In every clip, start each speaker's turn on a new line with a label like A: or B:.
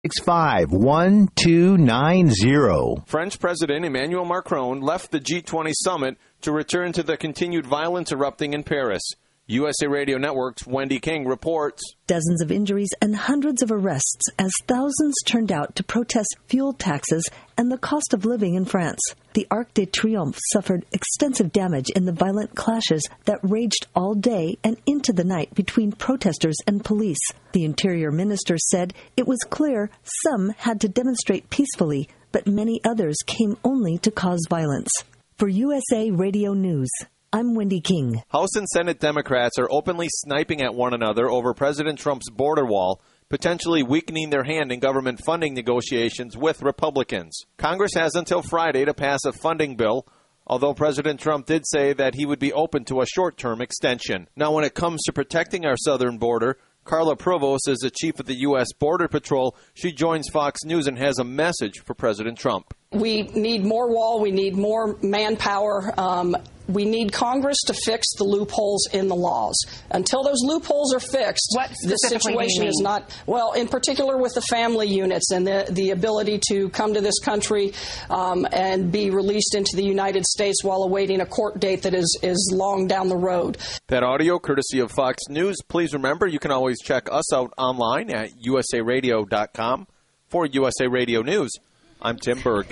A: 866-565-1290.
B: French President Emmanuel Macron left the G20 summit to return to the continued violence erupting in Paris. USA Radio Network's Wendy King reports.
C: Dozens of injuries and hundreds of arrests as thousands turned out to protest fuel taxes and the cost of living in France. The Arc de Triomphe suffered extensive damage in the violent clashes that raged all day and into the night between protesters and police. The Interior Minister said it was clear some had to demonstrate peacefully, but many others came only to cause violence. For USA Radio News, I'm Wendy King.
B: House and Senate Democrats are openly sniping at one another over President Trump's border wall, potentially weakening their hand in government funding negotiations with Republicans. Congress has until Friday to pass a funding bill, although President Trump did say that he would be open to a short-term extension. Now, when it comes to protecting our southern border, Carla Provost is the chief of the U.S. Border Patrol. She joins Fox News and has a message for President Trump.
D: We need more wall. We need more manpower. We need Congress to fix the loopholes in the laws. Until those loopholes are fixed, the situation is not, well, in particular with the family units and the ability to come to this country and be released into the United States while awaiting a court date that is long down the road.
B: That audio courtesy of Fox News. Please remember, you can always check us out online at usaradio.com. For USA Radio News, I'm Tim Berg.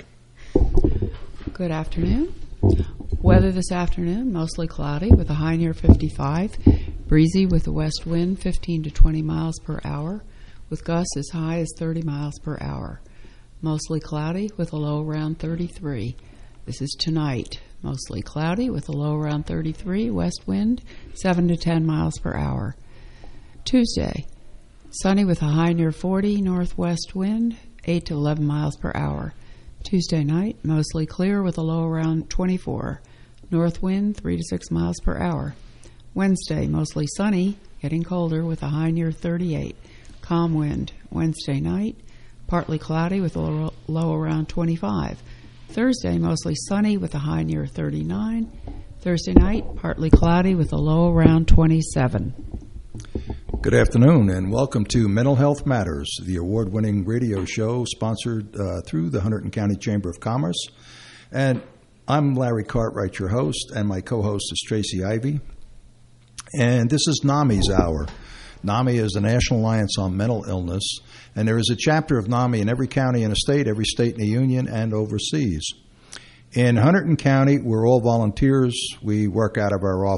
E: Good afternoon. Weather this afternoon, mostly cloudy with a high near 55, breezy with a west wind 15 to 20 miles per hour, with gusts as high as 30 miles per hour. Mostly cloudy with a low around 33. This is tonight, mostly cloudy with a low around 33, west wind 7 to 10 miles per hour. Tuesday, sunny with a high near 40, northwest wind 8 to 11 miles per hour. Tuesday night, mostly clear with a low around 24. North wind 3 to 6 miles per hour. Wednesday, mostly sunny, getting colder with a high near 38. Calm wind. Wednesday night, partly cloudy with a low around 25. Thursday, mostly sunny with a high near 39. Thursday night, partly cloudy with a low around 27.
F: Good afternoon, and welcome to Mental Health Matters, the award-winning radio show sponsored through the Hunterdon County Chamber of Commerce. And I'm Larry Cartwright, your host, and my co-host is Tracy Ivy. And this is NAMI's Hour. NAMI is the National Alliance on Mental Illness, and there is a chapter of NAMI in every county in the state, every state in the union, and overseas. In Hunterdon County, we're all volunteers. We work out of our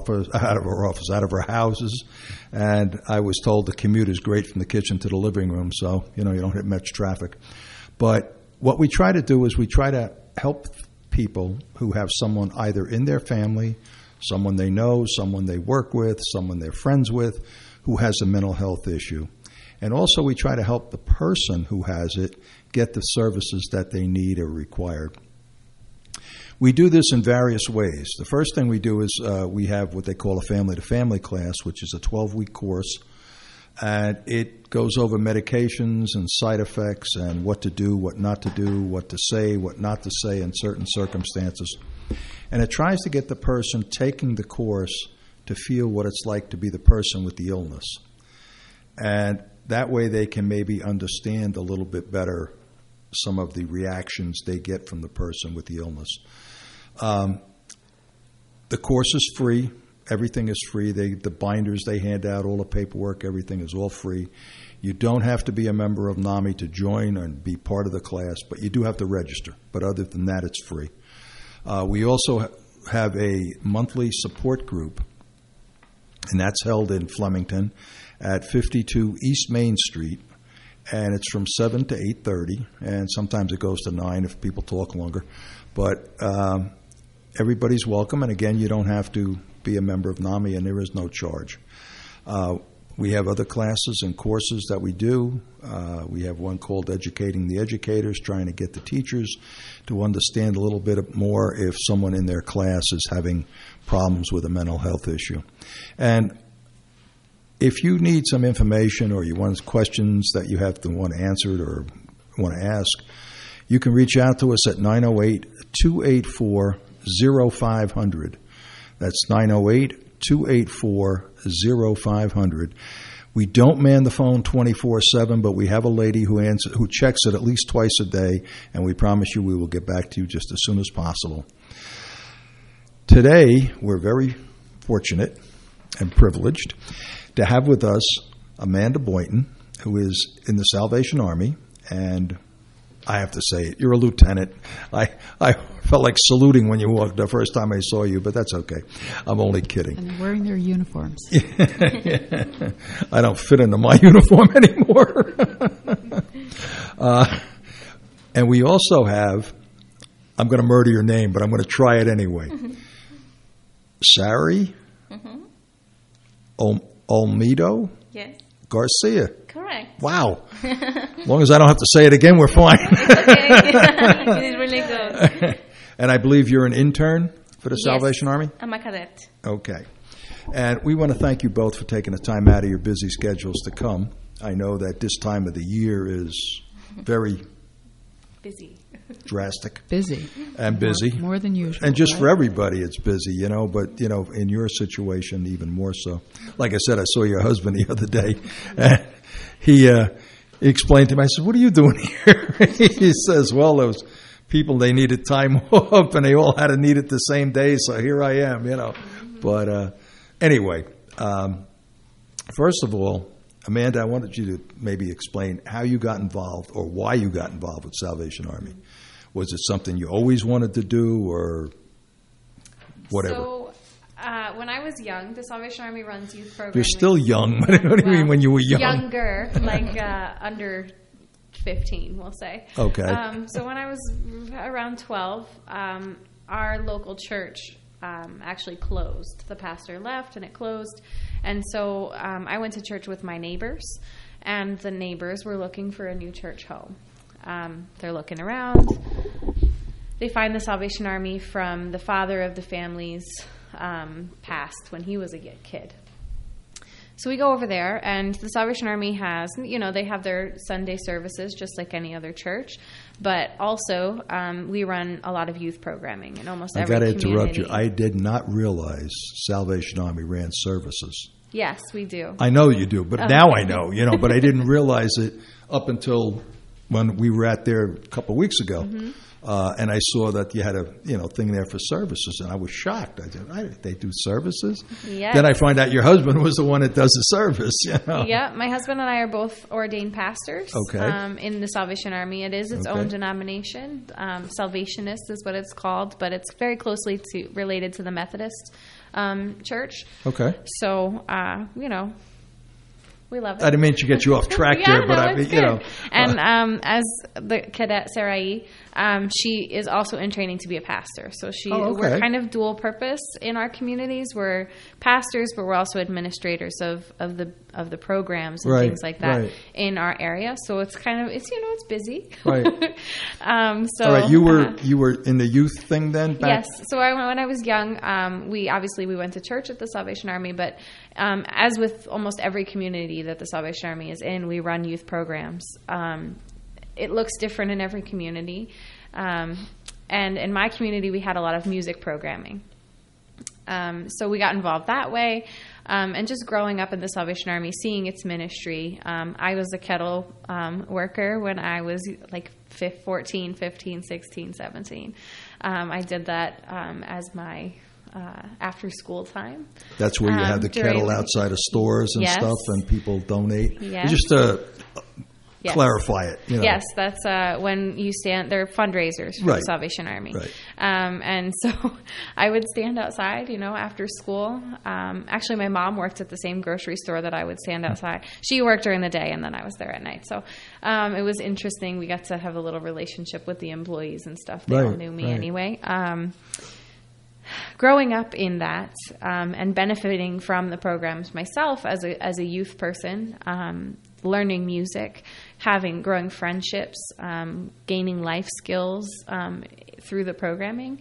F: houses, and I was told the commute is great from the kitchen to the living room, so you don't hit much traffic. But what we try to do is we try to help people who have someone either in their family, someone they know, someone they work with, someone they're friends with, who has a mental health issue. And also we try to help the person who has it get the services that they need or required. We do this in various ways. The first thing we do is we have what they call a family-to-family class, which is a 12-week course. And it goes over medications and side effects and what to do, what not to do, what to say, what not to say in certain circumstances. And it tries to get the person taking the course to feel what it's like to be the person with the illness. And that way they can maybe understand a little bit better some of the reactions they get from the person with the illness. The course is free. Everything is free. The binders they hand out, all the paperwork, everything is all free. You don't have to be a member of NAMI to join and be part of the class, but you do have to register. But other than that, it's free. We also have a monthly support group, and that's held in Flemington at 52 East Main Street, and it's from 7 to 8:30, and sometimes it goes to 9 if people talk longer. But everybody's welcome, and again, you don't have to be a member of NAMI, and there is no charge. We have other classes and courses that we do. We have one called Educating the Educators, trying to get the teachers to understand a little bit more if someone in their class is having problems with a mental health issue. And if you need some information or you want questions that you have to want answered or want to ask, you can reach out to us at 908-284-0500. That's 908-284-0500. We don't man the phone 24/7, but we have a lady who checks it at least twice a day, and we promise you we will get back to you just as soon as possible. Today, we're very fortunate and privileged to have with us Amanda Boynton, who is in the Salvation Army, and I have to say it, you're a lieutenant. I felt like saluting when you walked the first time I saw you, but that's okay. I'm only kidding.
E: And they're wearing their uniforms.
F: I don't fit into my uniform anymore. And we also have, I'm going to murder your name, but I'm going to try it anyway. Sari Olmedo
G: Yes.
F: Garcia.
G: Correct.
F: Wow. As long as I don't have to say it again, we're fine.
G: Okay. You did really good.
F: And I believe you're an intern for the Salvation Army?
G: I'm a cadet.
F: Okay. And we want to thank you both for taking the time out of your busy schedules to come. I know that this time of the year is very
G: Busy.
F: drastic.
E: Busy.
F: And busy.
E: More than usual.
F: And just
E: right?
F: for everybody, it's busy, but, in your situation, even more so. Like I said, I saw your husband the other day, and he explained to me, I said, what are you doing here? He says, well, those people, they needed time off, and they all had to need it the same day, so here I am, But anyway, first of all, Amanda, I wanted you to maybe explain how you got involved or why you got involved with Salvation Army. Was it something you always wanted to do or whatever?
G: So, when I was young, the Salvation Army runs youth programs.
F: You're still young. What do you mean when you were young?
G: Younger, like under 15, we'll say.
F: Okay.
G: So when I was around 12, our local church actually closed. The pastor left and it closed. And so I went to church with my neighbors, and the neighbors were looking for a new church home. They're looking around. They find the Salvation Army from the father of the family's past when he was a kid. So we go over there, and the Salvation Army has, they have their Sunday services just like any other church, but also we run a lot of youth programming in almost every community.
F: I got to interrupt you. I did not realize Salvation Army ran services.
G: Yes, we do.
F: I know you do, but now I know, but I didn't realize it up until when we were out there a couple of weeks ago.
G: Mm-hmm.
F: And I saw that you had a thing there for services, and I was shocked. I said, they do services?
G: Yes.
F: Then I find out your husband was the one that does the service.
G: Yeah, my husband and I are both ordained pastors.
F: Okay.
G: In the Salvation Army. It is its own denomination. Salvationist is what it's called, but it's very closely related to the Methodist church.
F: Okay.
G: So, we love it.
F: I didn't mean to get you off track there, but
G: it's good. And as the cadet Sarai, she is also in training to be a pastor. So we're kind of dual purpose in our communities. We're pastors, but we're also administrators of the programs and things like that in our area. So it's kind of it's busy. Right. So
F: all right, you were in the youth thing then?
G: Yes. So when I was young, we went to church at the Salvation Army, but as with almost every community that the Salvation Army is in, we run youth programs. It looks different in every community. And in my community, we had a lot of music programming. So we got involved that way. And just growing up in the Salvation Army, seeing its ministry. I was a kettle worker when I was like 14, 15, 16, 17. I did that as my after school time.
F: That's where you have the kettle outside of stores and stuff, and people donate.
G: Yes.
F: Just to clarify it.
G: Yes, that's when you stand. They're fundraisers for the Salvation Army.
F: Right.
G: And so I would stand outside, after school. Actually, my mom worked at the same grocery store that I would stand outside. She worked during the day, and then I was there at night. So it was interesting. We got to have a little relationship with the employees and stuff. They all knew me anyway. Growing up in that and benefiting from the programs myself as a youth person, learning music, growing friendships, gaining life skills through the programming,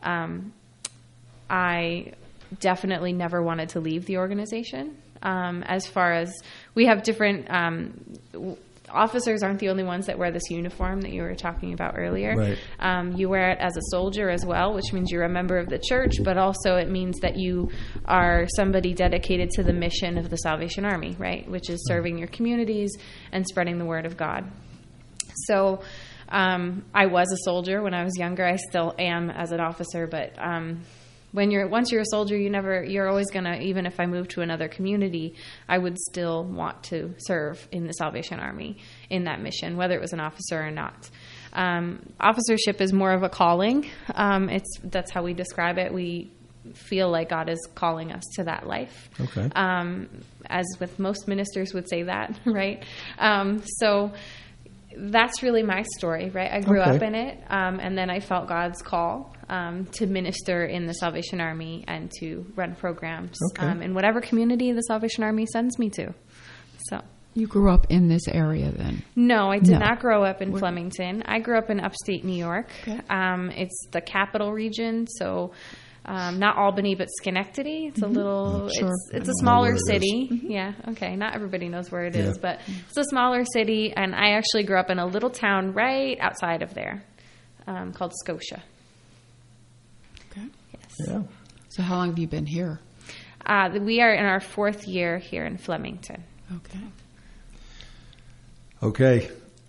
G: I definitely never wanted to leave the organization. As far as we have different officers aren't the only ones that wear this uniform that you were talking about earlier.
F: Right.
G: You wear it as a soldier as well, which means you're a member of the church, but also it means that you are somebody dedicated to the mission of the Salvation Army, right, which is serving your communities and spreading the word of God. So I was a soldier when I was younger. I still am as an officer, but once you're a soldier, you're always gonna, even if I moved to another community, I would still want to serve in the Salvation Army in that mission, whether it was an officer or not. Officership is more of a calling. That's how we describe it. We feel like God is calling us to that life.
F: Okay.
G: As with most ministers would say that, right? So that's really my story, right? I grew up in it, and then I felt God's call to minister in the Salvation Army and to run programs in whatever community the Salvation Army sends me to. So
E: you grew up in this area then?
G: No, I did not grow up in Flemington. I grew up in upstate New York. Okay. It's the capital region, so not Albany, but Schenectady. It's a little, it's a smaller city. Yeah, okay. Not everybody knows where it is, but it's a smaller city, and I actually grew up in a little town right outside of there called Scotia.
E: Okay.
G: Yes.
F: Yeah.
E: So how long have you been here?
G: We are in our 4th year here in Flemington.
F: Okay.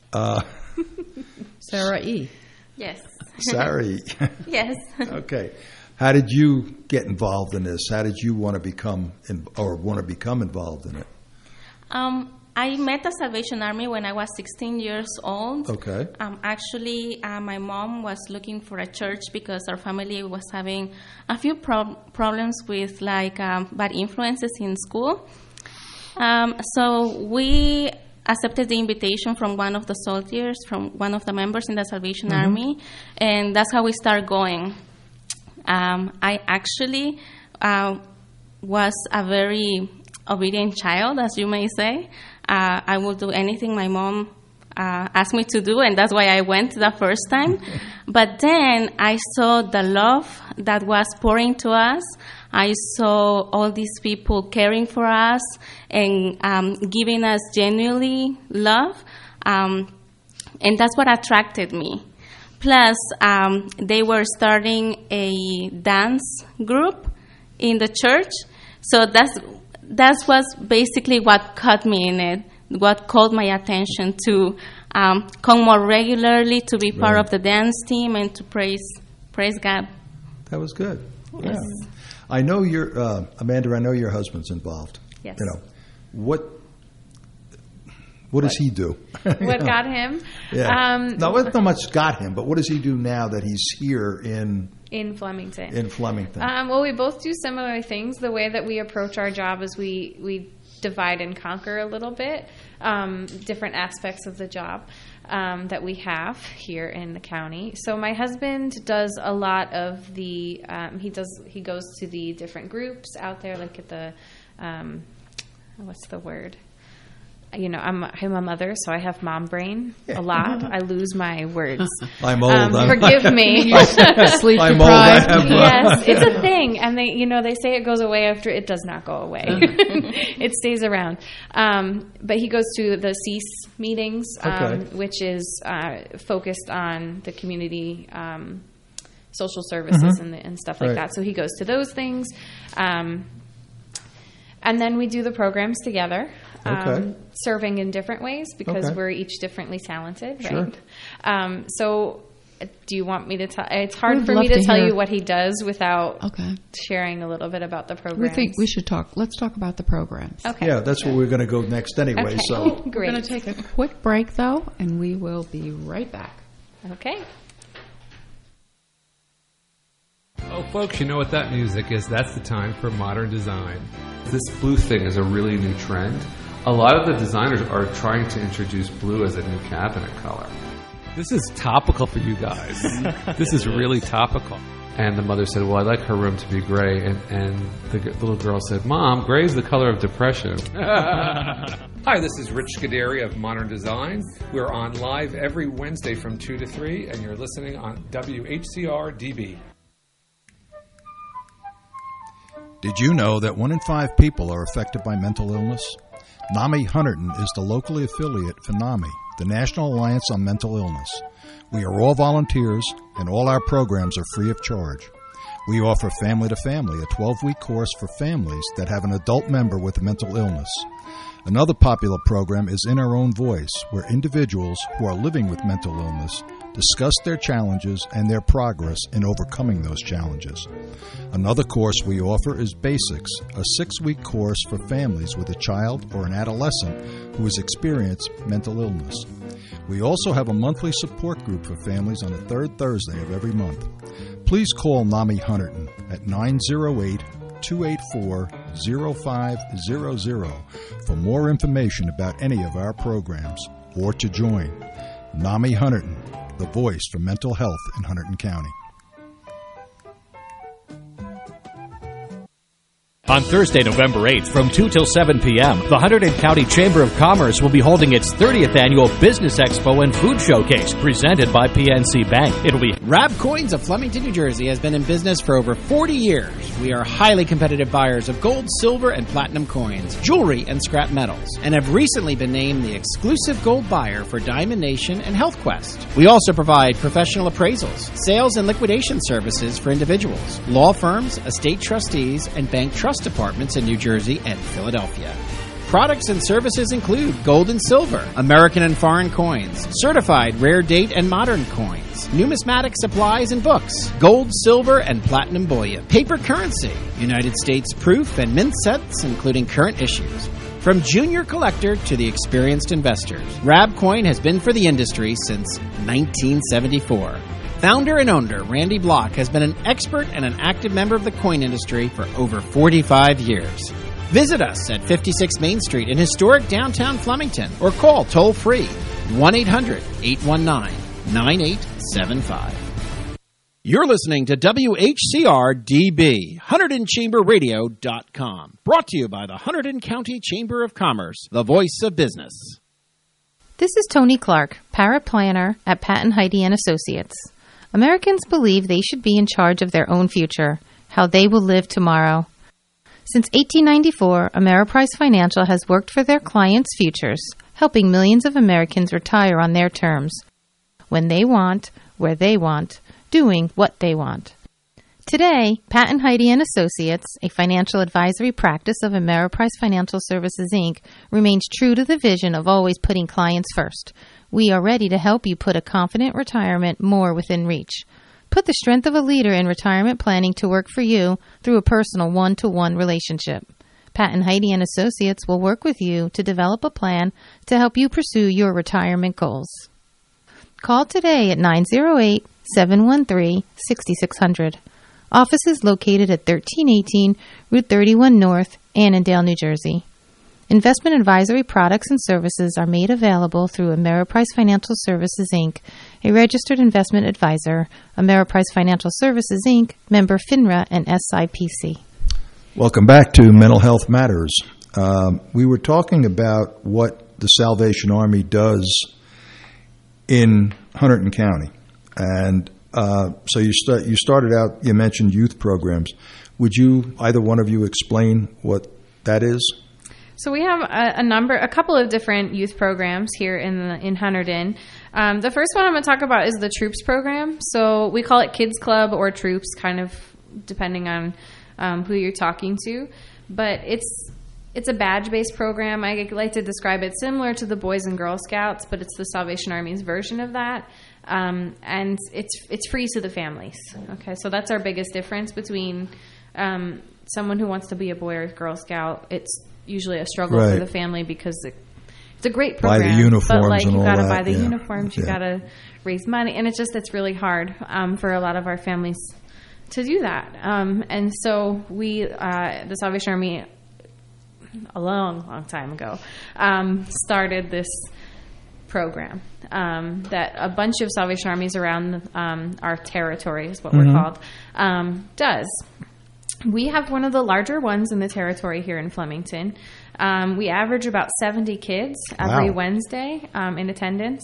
E: Sarah E.
G: Yes.
F: Sarah E.
H: Yes.
F: Okay. How did you get involved in this? How did you want to become involved in it?
H: I met the Salvation Army when I was 16 years old.
F: Okay.
H: Actually, my mom was looking for a church because our family was having a few problems with bad influences in school. So we accepted the invitation from one of the soldiers, from one of the members in the Salvation Army, and that's how we started going. I actually was a very obedient child, as you may say. I will do anything my mom asked me to do, and that's why I went the first time. But then I saw the love that was pouring to us. I saw all these people caring for us and giving us genuinely love, and that's what attracted me. Plus, they were starting a dance group in the church, so that was basically what caught me in it, what called my attention to come more regularly, to be part of the dance team, and to praise God.
F: That was good.
H: Yes.
F: Yeah. I know Amanda, I know your husband's involved.
G: Yes.
F: You know, what does he do?
G: What got him?
F: Yeah. Not much got him, but what does he do now that he's here in
G: Flemington?
F: In Flemington.
G: Well, we both do similar things. The way that we approach our job is we divide and conquer a little bit, different aspects of the job that we have here in the county. So my husband does a lot of the he goes to the different groups out there, like at the what's the word? You know, I'm a mother, so I have mom brain a lot. I lose my words.
F: I'm old.
G: Forgive me.
E: Sleep
F: I'm
E: deprived.
F: old.
G: Yes, it's a thing, and they say it goes away after it does not go away. It stays around. But he goes to the CEASE meetings, which is focused on the community social services and stuff like that. So he goes to those things, and then we do the programs together. Serving in different ways because we're each differently talented, right? Sure. So do you want me to tell? It's hard for me to tell you what he does without sharing a little bit about the program.
E: We think we should talk. Let's talk about the programs.
G: Okay.
F: Yeah, that's where we're going to go next anyway.
G: Okay.
F: So
G: Great.
E: We're going to take a quick break, though, and we will be right back.
G: Okay.
I: Oh, folks, you know what that music is. That's the time for modern design. This blue thing is a really new trend. A lot of the designers are trying to introduce blue as a new cabinet color. This is topical for you guys. This is really topical. And the mother said, well, I'd like her room to be gray. And the little girl said, Mom, gray is the color of depression. Hi, this is Rich Scuderi of Modern Design. We're on live every Wednesday from 2 to 3, and you're listening on WHCR DB.
F: did you know that 1 in 5 people are affected by mental illness? NAMI Hunterdon is the locally affiliate for NAMI, the National Alliance on Mental Illness. We are all volunteers, and all our programs are free of charge. We offer Family to Family, a 12-week course for families that have an adult member with a mental illness. Another popular program is In Our Own Voice, where individuals who are living with mental illness discuss their challenges and their progress in overcoming those challenges. Another course we offer is Basics, a 6-week course for families with a child or an adolescent who has experienced mental illness. We also have a monthly support group for families on the third Thursday of every month. Please call NAMI Hunterdon at 908-284-0500 for more information about any of our programs or to join. NAMI Hunterdon, the voice for mental health in Hunterdon County.
J: On Thursday, November 8th, from 2 till 7 p.m., the Hunterdon County Chamber of Commerce will be holding its 30th annual Business Expo and Food Showcase, presented by PNC Bank. It'll be
K: Rab Coins of Flemington, New Jersey has been in business for over 40 years. We are highly competitive buyers of gold, silver, and platinum coins, jewelry, and scrap metals, and have recently been named the exclusive gold buyer for Diamond Nation and Health Quest. We also provide professional appraisals, sales and liquidation services for individuals, law firms, estate trustees, and bank trust departments in New Jersey and Philadelphia. Products and services include gold and silver, American and foreign coins, certified rare date and modern coins, numismatic supplies and books, gold, silver, and platinum bullion, paper currency, United States proof and mint sets including current issues. From junior collector to the experienced investors, Rab Coin has been for the industry since 1974. Founder and owner Randy Block has been an expert and an active member of the coin industry for over 45 years. Visit us at 56 Main Street in historic downtown Flemington or call toll-free 1-800-819-9875. You're listening to WHCR-DB, HunterdonChamberRadio.com, brought to you by the Hunterdon County Chamber of Commerce, the voice of business.
L: This is Tony Clark, paraplanner at Patton Heide & Associates. Americans believe they should be in charge of their own future, how they will live tomorrow. Since 1894, Ameriprise Financial has worked for their clients' futures, helping millions of Americans retire on their terms, when they want, where they want, doing what they want. Today, Patton Heide & Associates, a financial advisory practice of Ameriprise Financial Services, Inc., remains true to the vision of always putting clients first. We are ready to help you put a confident retirement more within reach. Put the strength of a leader in retirement planning to work for you through a personal one-to-one relationship. Patton Heide & Associates will work with you to develop a plan to help you pursue your retirement goals. Call today at 908-713-6600. Office is located at 1318 Route 31 North, Annandale, New Jersey. Investment advisory products and services are made available through Ameriprise Financial Services, Inc., a registered investment advisor, Ameriprise Financial Services, Inc., member FINRA and SIPC.
F: Welcome back to Mental Health Matters. We were talking about what the Salvation Army does in Hunterdon County. And so you started out, you mentioned youth programs. Would you, either one of you, explain what that is?
G: So we have a couple of different youth programs here in Hunterdon. The first one I'm going to talk about is the Troops program. So we call it Kids Club or Troops, kind of depending on who you're talking to. But it's a badge-based program. I like to describe it similar to the Boys and Girl Scouts, but it's the Salvation Army's version of that. And it's free to the families. Okay, so that's our biggest difference between someone who wants to be a Boy or Girl Scout. It's usually a struggle for the family because it's a great program.
F: Buy the uniforms,
G: but
F: and
G: you
F: got
G: to buy the uniforms, you got to raise money, and it's really hard for a lot of our families to do that. And so we, the Salvation Army, a long time ago, started this program that a bunch of Salvation Armies around our territory, is what we're called, does. We have one of the larger ones in the territory here in Flemington. We average about 70 kids every Wednesday in attendance.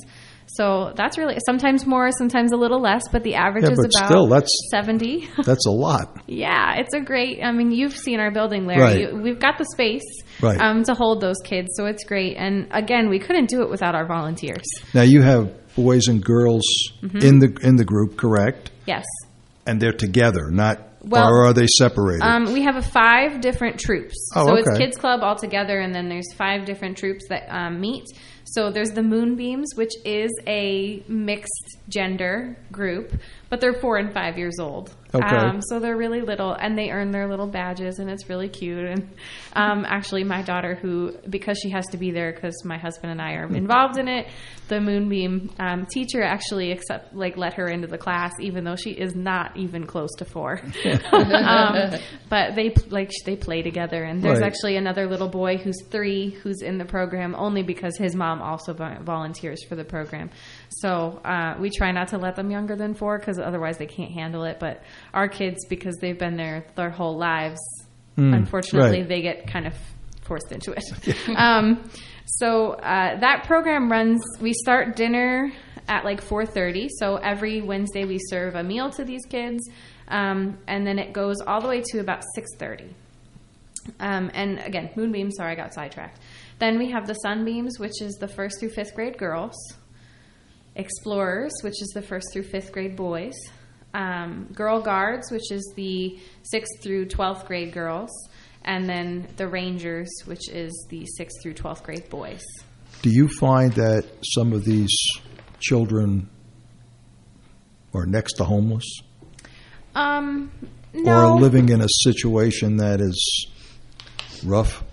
G: So that's really sometimes more, sometimes a little less, but the average is about
F: still, that's
G: 70.
F: That's a lot.
G: Yeah, it's a great. I mean, you've seen our building,
F: Right.
G: Larry. We've got the space
F: Right.
G: to hold those kids, so it's great. And again, we couldn't do it without our volunteers.
F: Now you have boys and girls in the group, correct?
G: Yes.
F: And they're together, not
G: Well,
F: or are they separated?
G: We have 5 different troops.
F: Oh,
G: so
F: okay.
G: it's Kids Club all together, and then there's 5 different troops that meet. So there's the Moonbeams, which is a mixed gender group, but they're 4 and 5 years old.
F: Okay.
G: So they're really little, and they earn their little badges, and it's really cute. And actually, my daughter, because she has to be there because my husband and I are involved in it, the Moonbeam teacher actually let her into the class, even though she is not even close to 4. But they play together, and there's
F: Right.
G: actually another little boy who's 3 who's in the program only because his mom also volunteers for the program. So we try not to let them younger than 4 because otherwise they can't handle it. But our kids, because they've been there their whole lives, unfortunately,
F: right.
G: they get kind of forced into it. So that program runs, we start dinner at like 4:30. So every Wednesday we serve a meal to these kids. And then it goes all the way to about 6:30. And again, Moonbeams, sorry, I got sidetracked. Then we have the Sunbeams, which is the 1st through 5th grade girls. Explorers, which is the 1st through 5th grade boys. Girl Guards, which is the 6th through 12th grade girls. And then the Rangers, which is the 6th through 12th grade boys.
F: Do you find that some of these children are next to homeless?
G: No.
F: Or are living in a situation that is rough?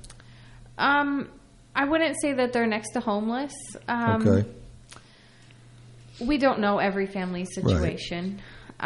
G: I wouldn't say that they're next to homeless.
F: Okay.
G: We don't know every family situation.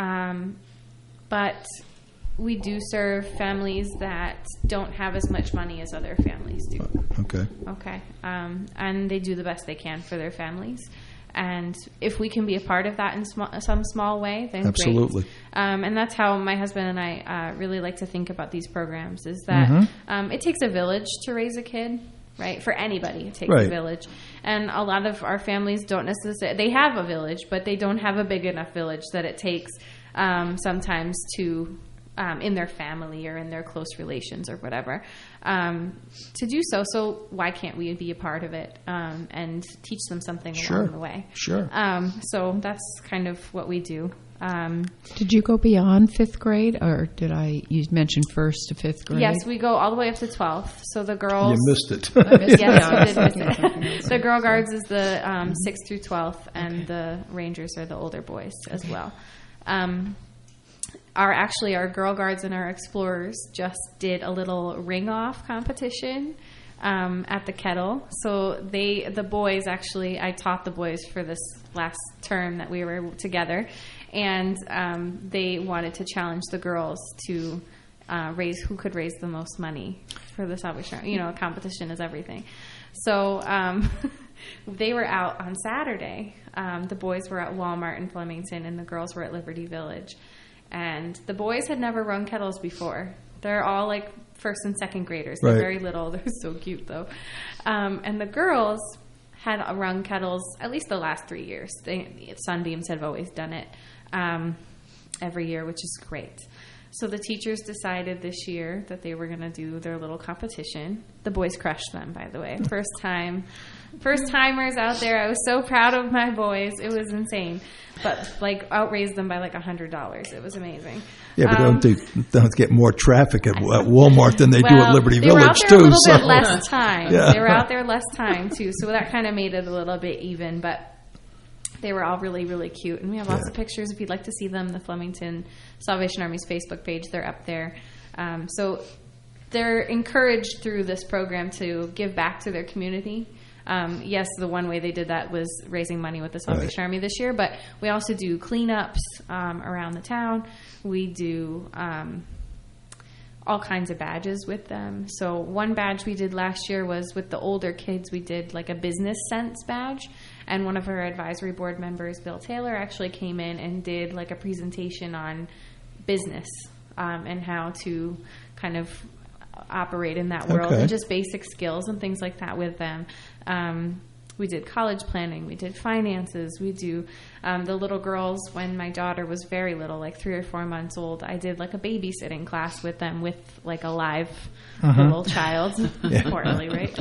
G: But we do serve families that don't have as much money as other families do.
F: Okay.
G: Okay. And they do the best they can for their families. And if we can be a part of that in some small way, then
F: absolutely.
G: Great. And that's how my husband and I really like to think about these programs, is that it takes a village to raise a kid, right? For anybody, it takes a village. And a lot of our families don't necessarily, they have a village, but they don't have a big enough village that it takes sometimes to, in their family or in their close relations or whatever, to do so. So why can't we be a part of it and teach them something along the way?
F: Sure.
G: So that's kind of what we do.
E: Did you go beyond 5th grade, or you mentioned 1st to 5th grade?
G: Yes, we go all the way up to 12th. So the girls...
F: You missed it.
G: Yes, we did miss it. The Girl Guards is the 6th through 12th, and the Rangers are the older boys as well. Our Girl Guards and our Explorers just did a little ring-off competition at the Kettle. So the boys, actually, I taught the boys for this last term that we were together, and they wanted to challenge the girls to raise who could raise the most money for the Salvation Army. A competition is everything. So they were out on Saturday. The boys were at Walmart in Flemington, and the girls were at Liberty Village. And the boys had never rung kettles before. They're all like 1st and 2nd graders. They're very little. They're so cute, though. And the girls had rung kettles at least the last 3 years. Sunbeams have always done it every year, which is great. So the teachers decided this year that they were going to do their little competition. The boys crushed them, by the way. First timers out there. I was so proud of my boys. It was insane. But outraised them by $100. It was amazing.
F: Yeah, but don't get more traffic at Walmart than they do at Liberty Village,
G: they were out there
F: too.
G: a little bit less time.
F: Yeah.
G: They were out there less time, too. So that kind of made it a little bit even. But they were all really, really cute. And we have lots of pictures if you'd like to see them. The Flemington Salvation Army's Facebook page, they're up there. So they're encouraged through this program to give back to their community. Yes, the one way they did that was raising money with the Salvation Army this year, but we also do cleanups around the town. We do all kinds of badges with them. So one badge we did last year was with the older kids. We did a business sense badge, and one of our advisory board members, Bill Taylor, actually came in and did a presentation on business and how to kind of operate in that world and just basic skills and things like that with them. We did college planning. We did finances. We do the little girls. When my daughter was very little, like 3 or 4 months old, I did like a babysitting class with them with like a live little child. Importantly, right?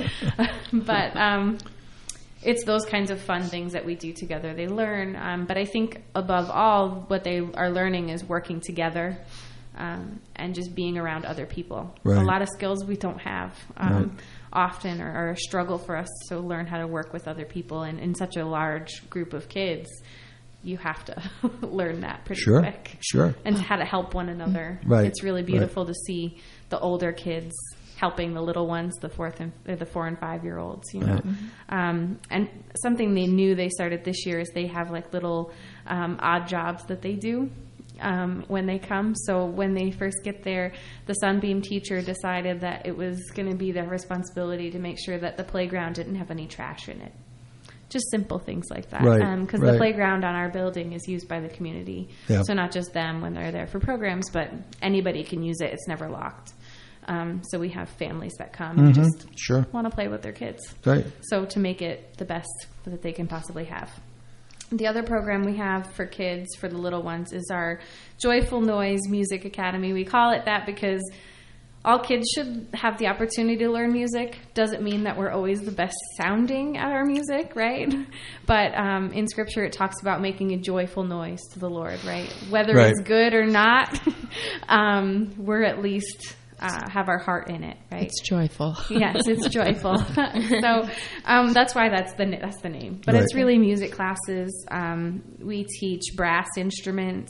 G: But it's those kinds of fun things that we do together. They learn. But I think above all, what they are learning is working together and just being around other people.
F: Right.
G: A lot of skills we don't have. Often are a struggle for us to learn how to work with other people, and in such a large group of kids you have to learn that pretty quick. And how to help one another. It's really beautiful to see the older kids helping the little ones, the 4 and 5 year olds, you know. And something they started this year is they have like little odd jobs that they do when they come. So when they first get there, the Sunbeam teacher decided that it was going to be their responsibility to make sure that the playground didn't have any trash in it. Just simple things like that. Because the playground on our building is used by the community. So not just them when they're there for programs, but anybody can use it. It's never locked. So we have families that come and just want to play with their kids. So to make it the best that they can possibly have. The other program we have for kids, for the little ones, is our Joyful Noise Music Academy. We call it that because all kids should have the opportunity to learn music. Doesn't mean that we're always the best sounding at our music, right? But in Scripture it talks about making a joyful noise to the Lord, right? Whether it's good or not, we're at least... have our heart in it, right?
E: It's joyful.
G: Yes, it's joyful. So that's why that's the name. But it's really music classes. We teach brass instruments,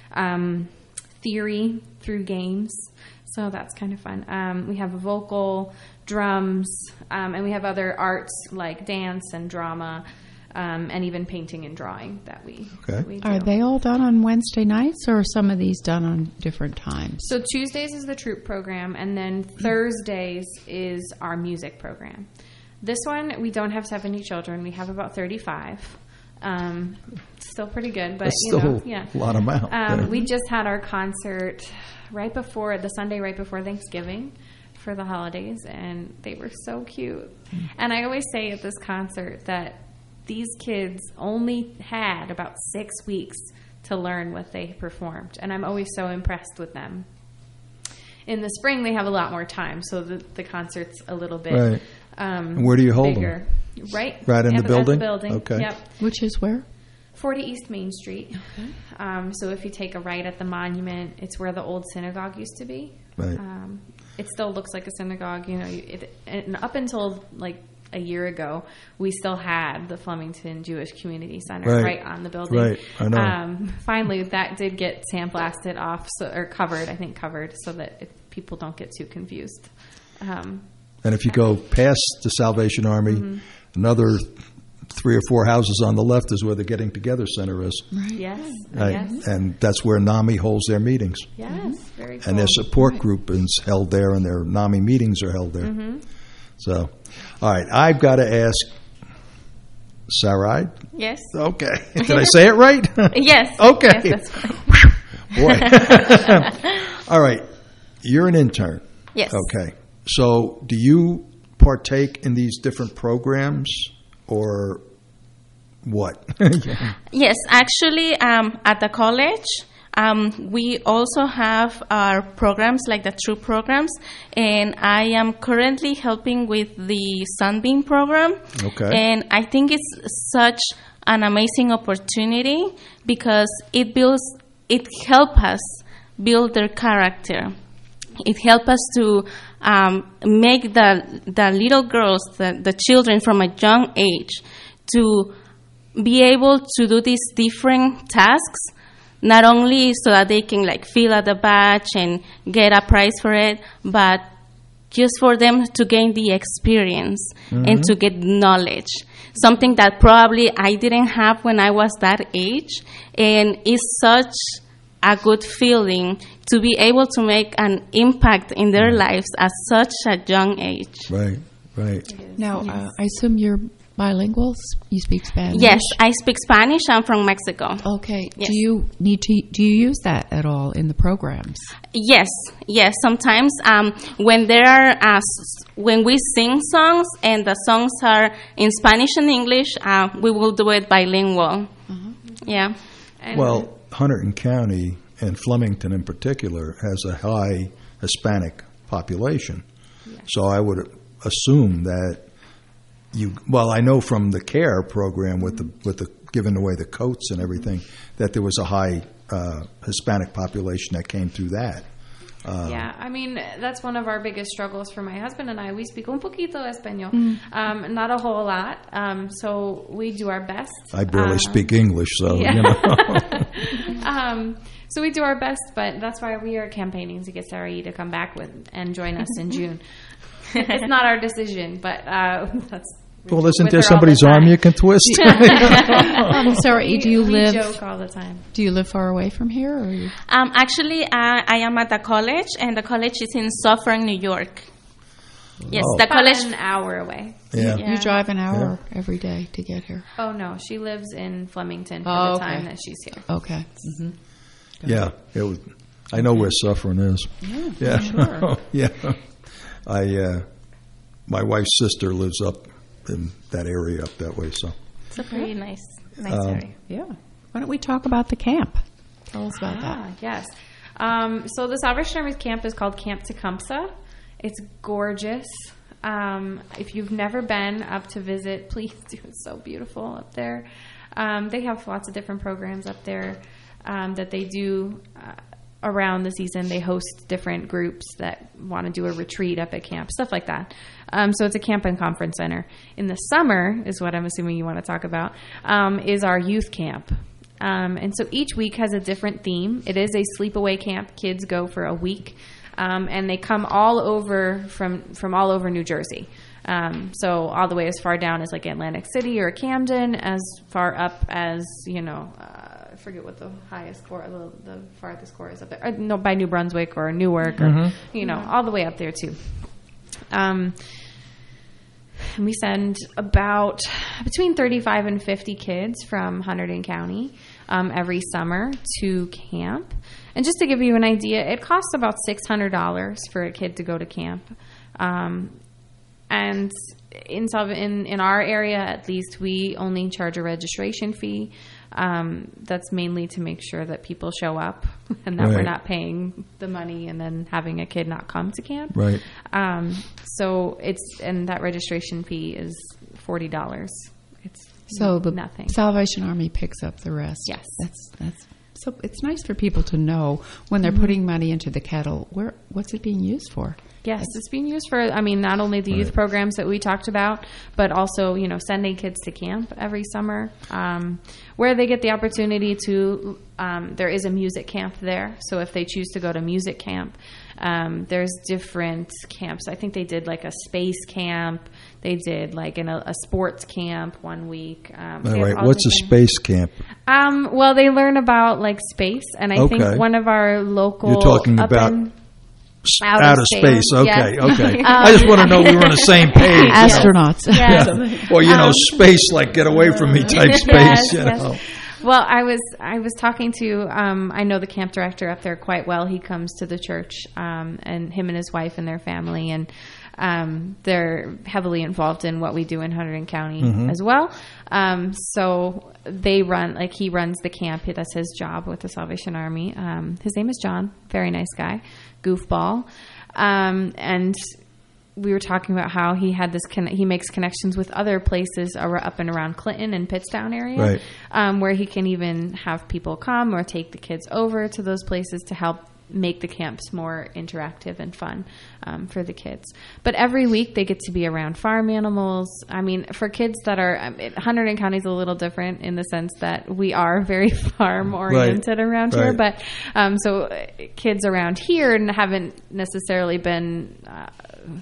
G: theory through games. So that's kind of fun. We have vocal, drums, and we have other arts like dance and drama. And even painting and drawing that we do.
E: Are they all done on Wednesday nights, or are some of these done on different times?
G: So Tuesdays is the troop program, and then Thursdays is our music program. This one, we don't have 70 children. We have about 35. Still pretty good, but
F: that's still a lot amount.
G: We just had our concert the Sunday right before Thanksgiving for the holidays, and they were so cute. And I always say at this concert that these kids only had about 6 weeks to learn what they performed, and I'm always so impressed with them. In the spring, they have a lot more time, so the concert's a little bit
F: where do you hold
G: bigger. Them? Right
F: in the building?
G: At the building.
F: Okay.
G: Yep.
E: Which is where?
G: 40 East Main Street. Okay. So if you take a right at the monument, it's where the old synagogue used to be.
F: Right.
G: It still looks like a synagogue. You know, and up until like a year ago, we still had the Flemington Jewish Community Center right on the building.
F: Right, I know.
G: Finally, that did get sandblasted off, covered, so that people don't get too confused.
F: And if you go past the Salvation Army, another 3 or 4 houses on the left is where the Getting Together Center is.
G: Right. Yes.
F: Yes. And that's where NAMI holds their meetings.
G: Yes, very cool.
F: And their support group is held there, and their NAMI meetings are held there. So, all right, I've got to ask Sarai.
H: Yes.
F: Okay. Did I say it right?
H: Yes.
F: Okay.
H: Yes, that's right.
F: Boy. All right. You're an intern.
H: Yes.
F: Okay. So do you partake in these different programs or what?
H: Yes. Actually, at the college, we also have our programs like the True programs, and I am currently helping with the Sunbeam program.
F: Okay.
H: And I think it's such an amazing opportunity because it helps us build their character. It helps us to make the little girls, the children from a young age, to be able to do these different tasks, not only so that they can like fill out the badge and get a prize for it, but just for them to gain the experience and to get knowledge. Something that probably I didn't have when I was that age. And it's such a good feeling to be able to make an impact in their lives at such a young age.
F: Right, right.
E: Now, I assume you're bilingual? You speak Spanish?
H: Yes, I speak Spanish. I'm from Mexico.
E: Okay.
H: Yes.
E: Do you use that at all in the programs?
H: Yes. Sometimes when when we sing songs and the songs are in Spanish and English, we will do it bilingual. Yeah.
F: Well, Hunterdon County and Flemington in particular has a high Hispanic population, so I would assume that I know from the CARE program with the giving away the coats and everything that there was a high Hispanic population that came through that.
G: Yeah, I mean, that's one of our biggest struggles for my husband and I. We speak un poquito español, not a whole lot, so we do our best.
F: I barely speak English, so,
G: yeah.
F: you know.
G: So we do our best, but that's why we are campaigning to get Sarah to come back and join us in June. It's not our decision, but that's...
F: Well, isn't there somebody's arm you can twist?
E: Sarah, do you live?
G: We joke all the time.
E: Do you live far away from here? Or you?
H: Actually, I am at the college, and the college is in Suffern, New York. Yes, the college
G: an hour away.
F: Yeah.
E: You drive an hour every day to get here.
G: Oh no, she lives in Flemington for the time that she's here.
E: Okay.
F: Mm-hmm. Yeah, I know where Suffern is.
E: Yeah, sure.
F: Yeah, my wife's sister lives up in that area up that way, so
H: it's a pretty nice area.
E: Yeah. Why don't we talk about the camp? Tell us about that.
G: Yes. So the Salvation Army camp is called Camp Tecumseh. It's gorgeous. If you've never been up to visit, please do. It's so beautiful up there. They have lots of different programs up there that they do around the season. They host different groups that want to do a retreat up at camp, stuff like that. So it's a camp and conference center. In the summer, is what I'm assuming you want to talk about, is our youth camp. And so each week has a different theme. It is a sleepaway camp. Kids go for a week, and they come all over from all over New Jersey. So all the way as far down as like Atlantic City or Camden, as far up as, I forget what the highest core, the farthest core is up there. No, by New Brunswick or Newark, or all the way up there too. We send about between 35 and 50 kids from Hunterdon County every summer to camp. And just to give you an idea, it costs about $600 for a kid to go to camp. And in our area, at least, we only charge a registration fee. That's mainly to make sure that people show up and that we're not paying the money and then having a kid not come to camp.
F: Right.
G: So and that registration fee is $40. It's nothing.
E: Salvation Army picks up the rest.
G: Yes.
E: That's so it's nice for people to know when they're putting money into the kettle, what's it being used for?
G: Yes, it's being used for, not only the youth programs that we talked about, but also, sending kids to camp every summer, where they get the opportunity to, there is a music camp there. So if they choose to go to music camp, there's different camps. I think they did like a space camp. They did like a sports camp one week.
F: All right. What's a space camp?
G: Well, they learn about like space. And I think one of our local...
F: You're talking about... Out of space. Okay,
G: yes.
F: Okay. I just want to know we were on the same page.
E: Astronauts.
G: Yes.
F: Well, space, like get away from me type space. Yes.
G: Well, I was talking to I know the camp director up there quite well. He comes to the church, and him and his wife and their family, and they're heavily involved in what we do in Hunterdon County as well. So they he runs the camp. That's his job with the Salvation Army. His name is John. Very nice guy. Goofball. And we were talking about how he had he makes connections with other places up and around Clinton and Pittstown area, where he can even have people come or take the kids over to those places to help make the camps more interactive and fun for the kids. But every week they get to be around farm animals. For kids that are, Hunterdon County is a little different in the sense that we are very farm oriented around here. But so kids around here haven't necessarily been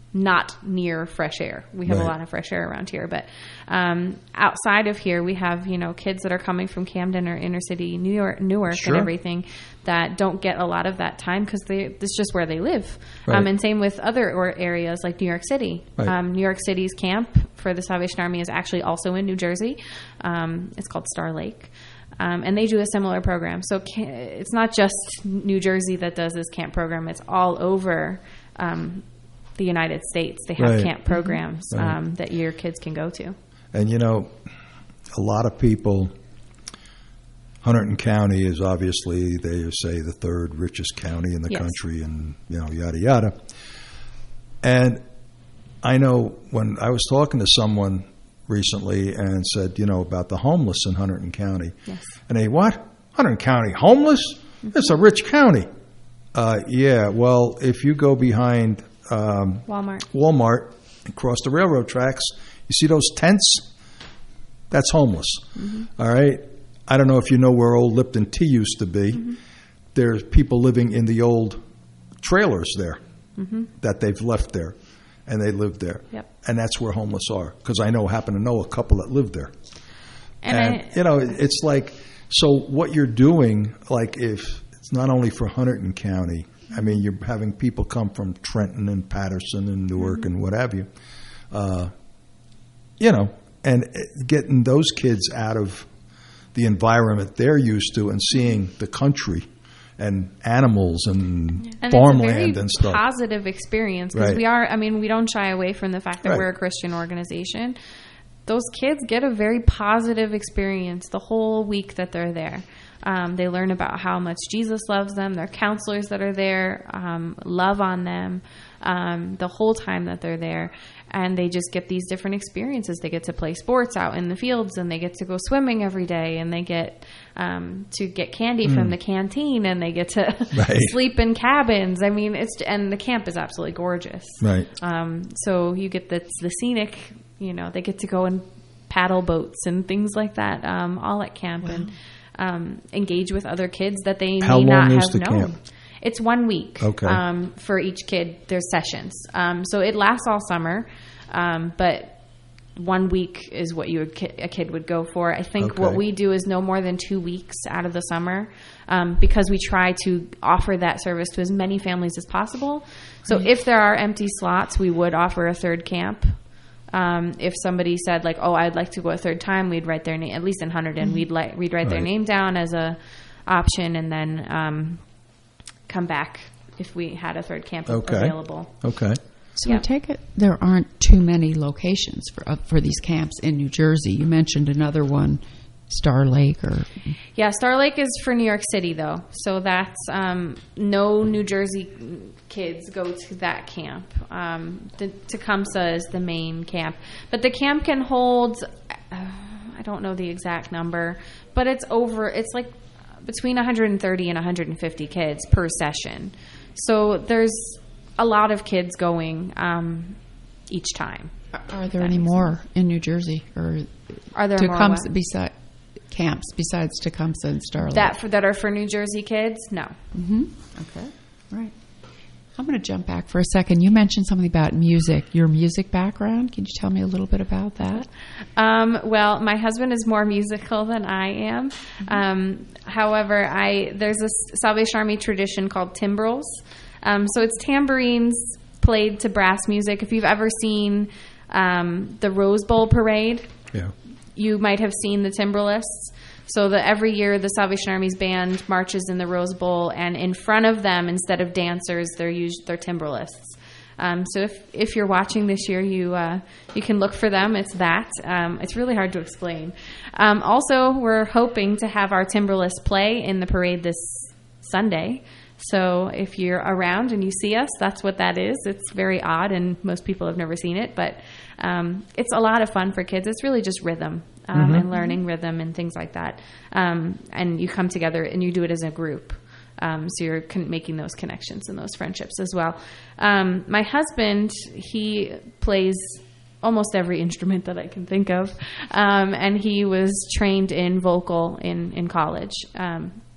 G: not near fresh air. We have a lot of fresh air around here, but outside of here, we have kids that are coming from Camden or inner city Newark and everything that don't get a lot of that time because it's just where they live. And same with other areas like New York City. New York City's camp for the Salvation Army is actually also in New Jersey. It's called Star Lake. And they do a similar program. So it's not just New Jersey that does this camp program. It's all over the United States. They have camp programs that your kids can go to. And,
F: a lot of people, Hunterdon County is obviously, they say, the third richest county in the country and, yada, yada. And I know when I was talking to someone recently and said, about the homeless in Hunterdon County. Yes. And they, what? Hunterdon County, homeless? It's a rich county. Yeah, well, if you go behind Walmart and cross the railroad tracks, you see those tents? That's homeless. All right? I don't know if you know where old Lipton Tea used to be. There's people living in the old trailers there that they've left there. And they live there. Yep. And that's where homeless are. Because I happen to know a couple that live there. And it's like, so what you're doing, like if it's not only for Hunterdon County, I mean, you're having people come from Trenton and Patterson and Newark and what have you, and getting those kids out of the environment they're used to and seeing the country and animals and farmland and stuff.
G: Positive experience because we don't shy away from the fact that we're a Christian organization. Those kids get a very positive experience the whole week that they're there. They learn about how much Jesus loves them. Their counselors that are there love on them the whole time that they're there. And they just get these different experiences. They get to play sports out in the fields, and they get to go swimming every day, and they get to get candy from the canteen, and they get to sleep in cabins. I mean, and the camp is absolutely gorgeous. Right. So you get the scenic. They get to go and paddle boats and things like that, all at camp, and engage with other kids that they may not have known. Camp? It's 1 week. Okay. For each kid, there's sessions. So it lasts all summer, but 1 week is what a kid would go for. I think what we do is no more than 2 weeks out of the summer, because we try to offer that service to as many families as possible. So if there are empty slots, we would offer a third camp. If somebody said like, "Oh, I'd like to go a third time," we'd write their name. At least in Hunterdon, we'd write their name down as a option, and then come back if we had a third camp available. Okay.
E: So I take it there aren't too many locations for these camps in New Jersey. You mentioned another one, Star Lake, or
G: Star Lake is for New York City though. So that's no New Jersey kids go to that camp. The Tecumseh is the main camp, but the camp can hold I don't know the exact number, but it's like between 130 and 150 kids per session. So there's a lot of kids going each time.
E: Are there any more in New Jersey, or
G: are there more
E: camps besides Tecumseh and Star Lake?
G: That are for New Jersey kids? No.
E: Okay. Right. I'm going to jump back for a second. You mentioned something about music, your music background. Can you tell me a little bit about that?
G: Well, my husband is more musical than I am. However, there's a Salvation Army tradition called timbrels. So it's tambourines played to brass music. If you've ever seen the Rose Bowl parade, you might have seen the timbrelists. So every year the Salvation Army's band marches in the Rose Bowl, and in front of them, instead of dancers, they're timbrelists. So if you're watching this year, you can look for them. It's that. It's really hard to explain. Also, we're hoping to have our timbrelists play in the parade this Sunday. So if you're around and you see us, that's what that is. It's very odd, and most people have never seen it, but it's a lot of fun for kids. It's really just rhythm and learning rhythm and things like that. And you come together and you do it as a group. So you're making those connections and those friendships as well. My husband, he plays almost every instrument that I can think of, and he was trained in vocal in college.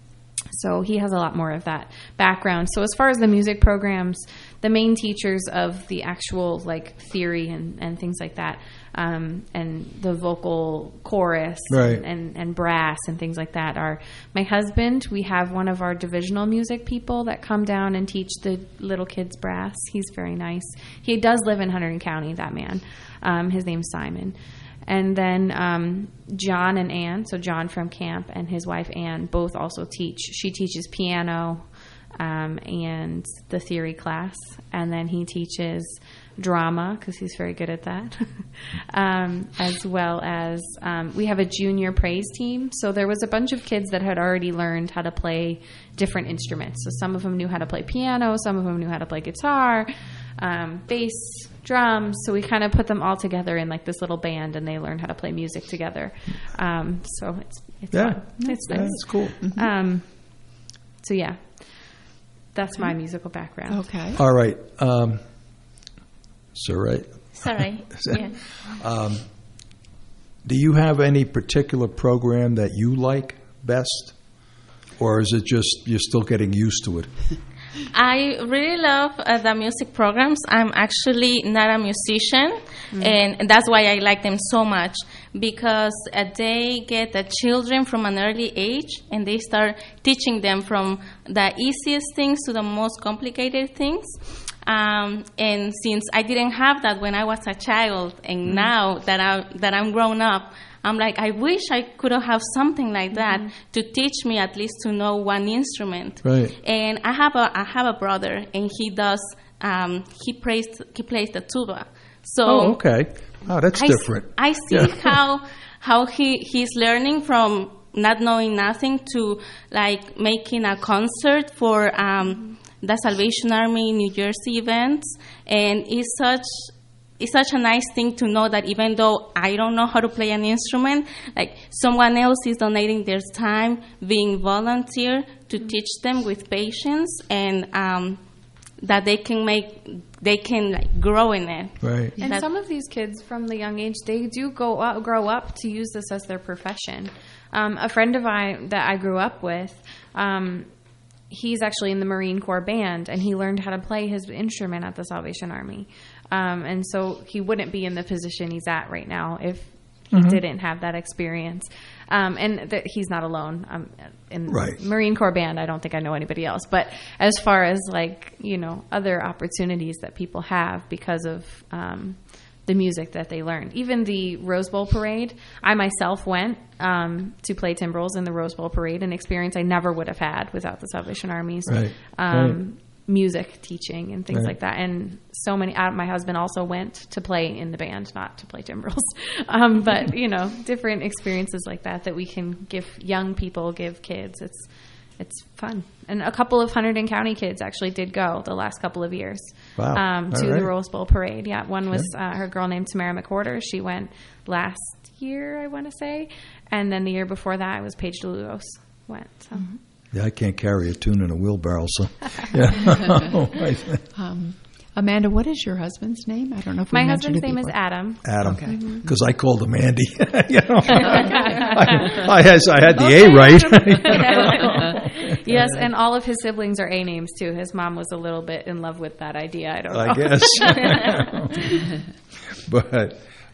G: So he has a lot more of that background. So as far as the music programs, the main teachers of the actual like theory and things like that, and the vocal chorus and brass and things like that are my husband. We have one of our divisional music people that come down and teach the little kids brass. He's very nice. He does live in Hunterdon County, that man. His name's Simon. And then John and Ann, so John from camp and his wife Ann, both also teach. She teaches piano and the theory class, and then he teaches drama because he's very good at that, as well as we have a junior praise team. So there was a bunch of kids that had already learned how to play different instruments. So some of them knew how to play piano, some of them knew how to play guitar, bass, drums. So we kind of put them all together in like this little band, and they learned how to play music together. So it's fun. It's nice.
F: That's cool.
G: So yeah, that's my musical background.
E: Okay.
F: All right. Sorry.
H: Yeah.
F: Do you have any particular program that you like best, or is it just you're still getting used to it?
H: I really love the music programs. I'm actually not a musician, and that's why I like them so much, because they get the children from an early age, and they start teaching them from the easiest things to the most complicated things. And since I didn't have that when I was a child, and now that I'm grown up, I'm like, I wish I could have something like that to teach me at least to know one instrument.
F: Right.
H: And I have a brother, and he does he plays the tuba. So
F: okay. Oh, that's different.
H: I see how he's learning from not knowing nothing to like making a concert for the Salvation Army New Jersey events, and it's such a nice thing to know that even though I don't know how to play an instrument, like someone else is donating their time, being volunteer to teach them with patience, and that they can like grow in it.
F: Right.
G: And some of these kids from the young age, they do grow up to use this as their profession. A friend of mine that I grew up with, he's actually in the Marine Corps band, and he learned how to play his instrument at the Salvation Army. And so he wouldn't be in the position he's at right now if he didn't have that experience. And he's not alone. In the Marine Corps band, I don't think I know anybody else. But as far as like, other opportunities that people have because of the music that they learn. Even the Rose Bowl Parade, I myself went to play timbrels in the Rose Bowl Parade, an experience I never would have had without the Salvation Army's music teaching and things like that. And so many, my husband also went to play in the band, not to play timbrels. But, different experiences like that we can give young people, give kids. It's fun. And a couple of Hunterdon County kids actually did go the last couple of years to the Rose Bowl Parade. Yeah, one was her girl named Tamara McWhorter. She went last year, I want to say. And then the year before that, it was Paige DeLugos went. So.
F: Yeah, I can't carry a tune in a wheelbarrow, so. Yeah.
E: Amanda, what is your husband's name? I don't know if
G: my husband's name is Adam.
F: Adam, because I called him Andy. I had the A right.
G: Yes, and all of his siblings are A names too. His mom was a little bit in love with that idea. I don't know.
F: I guess. But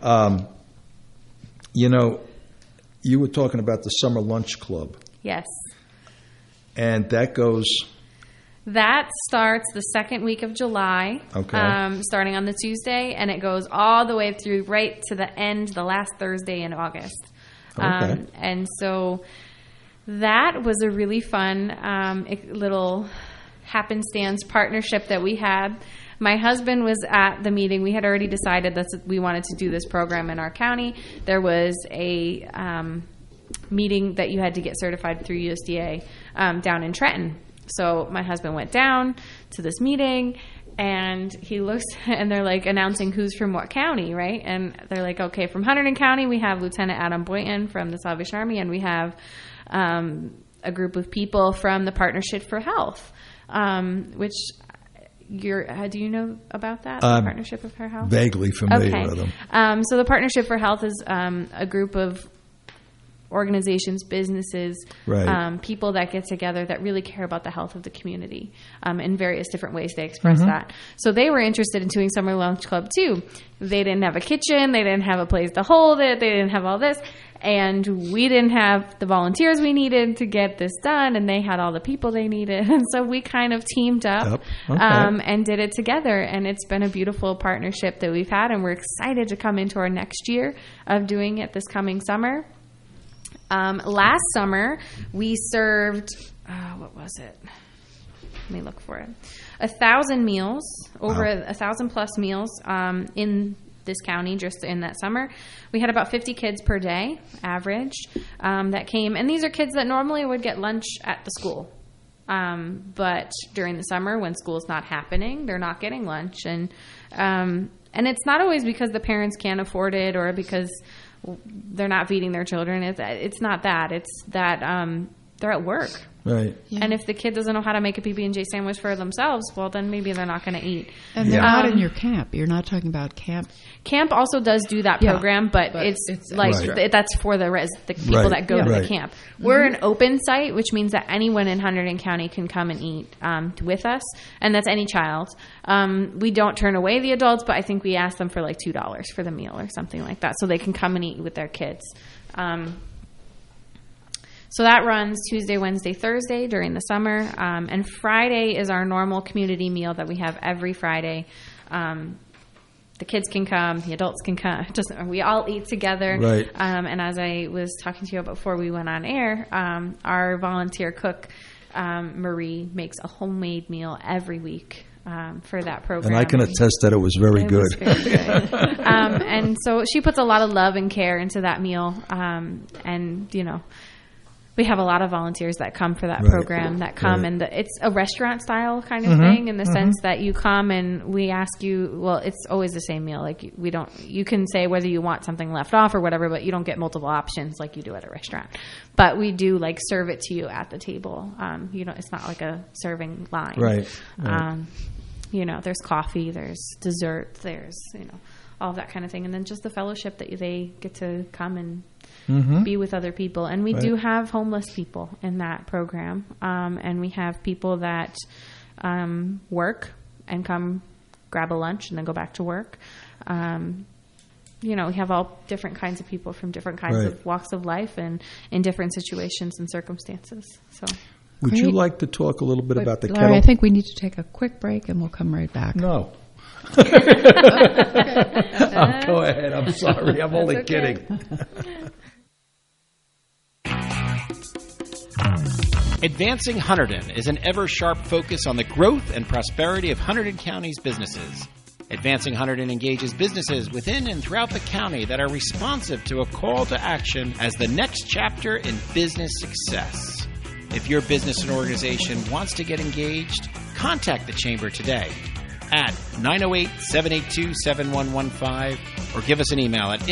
F: you were talking about the Summer Lunch Club.
G: Yes.
F: And that goes.
G: That starts the second week of July, starting on the Tuesday, and it goes all the way through right to the end, the last Thursday in August. And so that was a really fun little happenstance partnership that we had. My husband was at the meeting. We had already decided that we wanted to do this program in our county. There was a meeting that you had to get certified through USDA down in Trenton. So my husband went down to this meeting, and he looks, and they're like announcing who's from what county, right? And they're like, okay, from Hunterdon County, we have Lieutenant Adam Boynton from the Salvation Army, and we have a group of people from the Partnership for Health, which do you know about that? The Partnership for Health?
F: Vaguely familiar with them.
G: So the Partnership for Health is a group of organizations, businesses,
F: right.
G: People that get together that really care about the health of the community. In various different ways they express that. So they were interested in doing Summer Lunch Club too. They didn't have a kitchen. They didn't have a place to hold it. They didn't have all this. And we didn't have the volunteers we needed to get this done, and they had all the people they needed. And so we kind of teamed up and did it together. And it's been a beautiful partnership that we've had, and we're excited to come into our next year of doing it this coming summer. Last summer, we served, what was it? Let me look for it. 1,000 meals, over 1,000 plus meals in this county just in that summer. We had about 50 kids per day, average, that came. And these are kids that normally would get lunch at the school. But during the summer when school's not happening, they're not getting lunch. And it's not always because the parents can't afford it or because they're not feeding their children. It's not that. It's that they're at work.
F: Right.
G: Yeah. And if the kid doesn't know how to make a PB&J sandwich for themselves, well, then maybe they're not going to eat.
E: And they're not in your camp. You're not talking about camp.
G: Camp also does do that program, but it's like that's for the people that go to the camp. We're an open site, which means that anyone in Hunterdon County can come and eat with us, and that's any child. We don't turn away the adults, but I think we ask them for like $2 for the meal or something like that, so they can come and eat with their kids. So that runs Tuesday, Wednesday, Thursday during the summer. And Friday is our normal community meal that we have every Friday. The kids can come, the adults can come. We all eat together.
F: Right.
G: And as I was talking to you about before we went on air, our volunteer cook, Marie, makes a homemade meal every week. For that program.
F: And I can attest that it was very good.
G: Was very good. And so she puts a lot of love and care into that meal. And, you know, we have a lot of volunteers that come for that program that come and it's a restaurant style kind of thing in the sense that you come and we ask you, well, it's always the same meal. Like you can say whether you want something left off or whatever, but you don't get multiple options like you do at a restaurant. But we do like serve it to you at the table. You know, it's not like a serving line.
F: Right.
G: You know, there's coffee, there's dessert, there's, you know, all of that kind of thing. And then just the fellowship that they get to come and be with other people. And we do have homeless people in that program. And we have people that work and come grab a lunch and then go back to work. You know, we have all different kinds of people from different kinds of walks of life and in different situations and circumstances. So,
F: would you like to talk a little bit about the
E: Larry,
F: kettle?
E: I think we need to take a quick break and we'll come right back.
F: No. Go ahead. I'm sorry. I'm only kidding.
K: Advancing Hunterdon is an ever-sharp focus on the growth and prosperity of Hunterdon County's businesses. Advancing Hunterdon engages businesses within and throughout the county that are responsive to a call to action as the next chapter in business success. If your business and organization wants to get engaged, contact the Chamber today at 908-782-7115 or give us an email at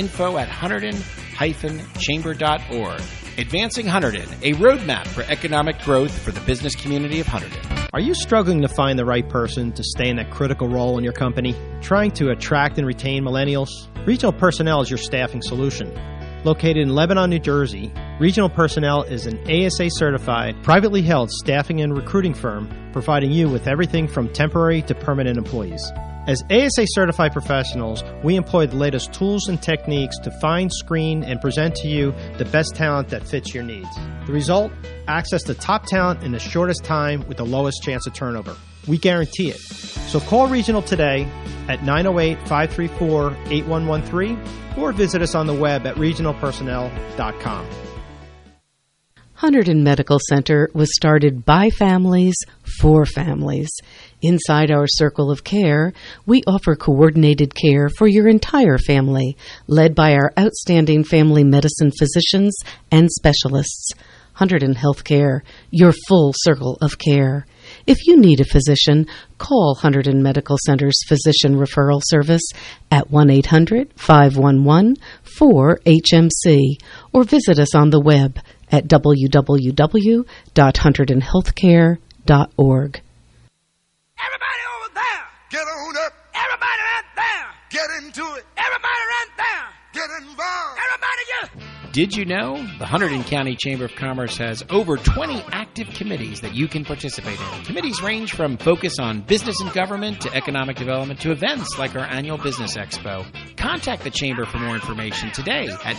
K: info@hunterdon-chamber.org. Advancing Hunterdon, a roadmap for economic growth for the business community of Hunterdon.
M: Are you struggling to find the right person to stay in that critical role in your company? Trying to attract and retain millennials? Regional Personnel is your staffing solution. Located in Lebanon, New Jersey, Regional Personnel is an ASA-certified, privately held staffing and recruiting firm providing you with everything from temporary to permanent employees. As ASA-certified professionals, we employ the latest tools and techniques to find, screen, and present to you the best talent that fits your needs. The result? Access to top talent in the shortest time with the lowest chance of turnover. We guarantee it. So call Regional today at 908-534-8113 or visit us on the web at regionalpersonnel.com.
N: Hunterdon Medical Center was started by families for families. Inside our circle of care, we offer coordinated care for your entire family, led by our outstanding family medicine physicians and specialists. Hunterdon Healthcare, your full circle of care. If you need a physician, call Hunterdon Medical Center's Physician Referral Service at 1-800-511-4HMC or visit us on the web at www.hunterdonhealthcare.org.
O: Everybody over there, get on up. Everybody right there, get into it. Everybody right there, get involved. Everybody just
K: Did you know? The Hunterdon County Chamber of Commerce has over 20 active committees that you can participate in. Committees range from focus on business and government to economic development to events like our annual Business Expo. Contact the Chamber for more information today at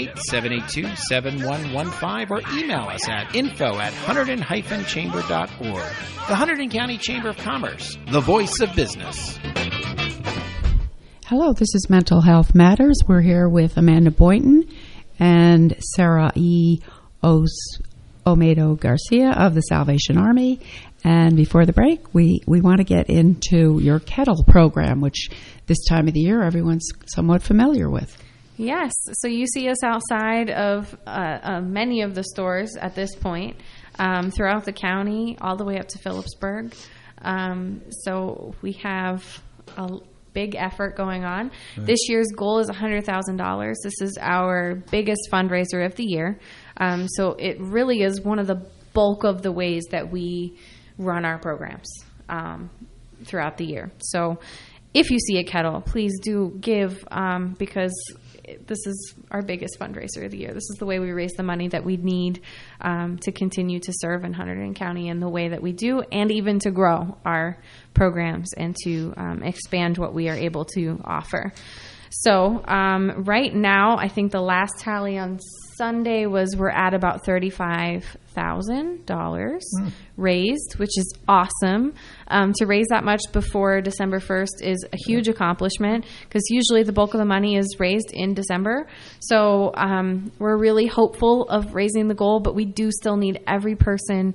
K: 908-782-7115 or email us at info@hunterdon-chamber.org. The Hunterdon County Chamber of Commerce, the voice of business.
E: Hello, this is Mental Health Matters. We're here with Amanda Boynton and Sarah E. Omedo Garcia of the Salvation Army. And before the break, we want to get into your kettle program, which this time of the year everyone's somewhat familiar with.
G: Yes. So you see us outside of many of the stores at this point throughout the county, all the way up to Phillipsburg. So we have a big effort going on. Right. This year's goal is $100,000. This is our biggest fundraiser of the year. So it really is one of the bulk of the ways that we run our programs throughout the year. So if you see a kettle, please do give because this is our biggest fundraiser of the year. This is the way we raise the money that we need to continue to serve in Hunterdon County in the way that we do, and even to grow our programs and to expand what we are able to offer. So right now, I think the last tally on Sunday was we're at about $35,000 raised, which is awesome. To raise that much before December 1st is a huge accomplishment because usually the bulk of the money is raised in December. So we're really hopeful of raising the goal, but we do still need every person,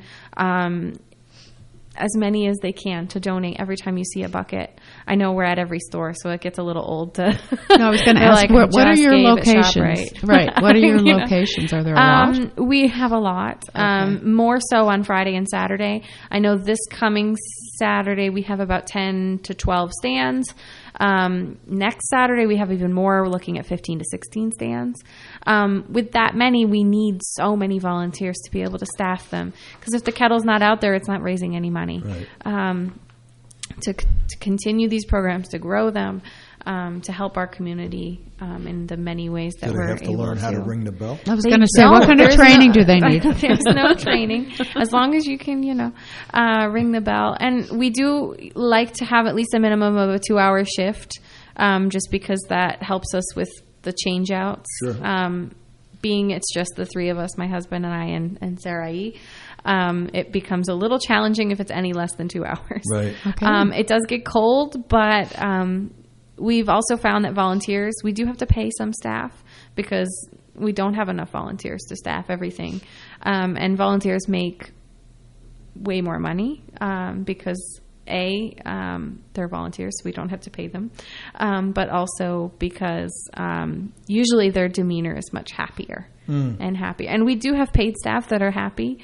G: as many as they can, to donate every time you see a bucket. I know we're at every store, so it gets a little old to...
E: No, I was going to ask, what are your locations? Right. What are your locations? Are there a lot?
G: We have a lot. Okay. More so on Friday and Saturday. I know this coming Saturday we have about 10 to 12 stands. Next Saturday we have even more. We're looking at 15 to 16 stands. With that many, we need so many volunteers to be able to staff them. Because if the kettle's not out there, it's not raising any money. Right. To continue these programs, to grow them, to help our community in the many ways that we're able to.
F: Do they have to learn how to ring the bell?
E: I was going to say, what kind of training do they need?
G: There's no training. As long as you can, ring the bell. And we do like to have at least a minimum of a 2-hour shift, just because that helps us with the change-outs. Sure. Being it's just the three of us, my husband and I and Sarah E., it becomes a little challenging if it's any less than 2 hours. Right. Okay. It does get cold, but we've also found that volunteers, we do have to pay some staff because we don't have enough volunteers to staff everything. And volunteers make way more money because, they're volunteers, so we don't have to pay them. But also because usually their demeanor is much happier. And happy. And we do have paid staff that are happy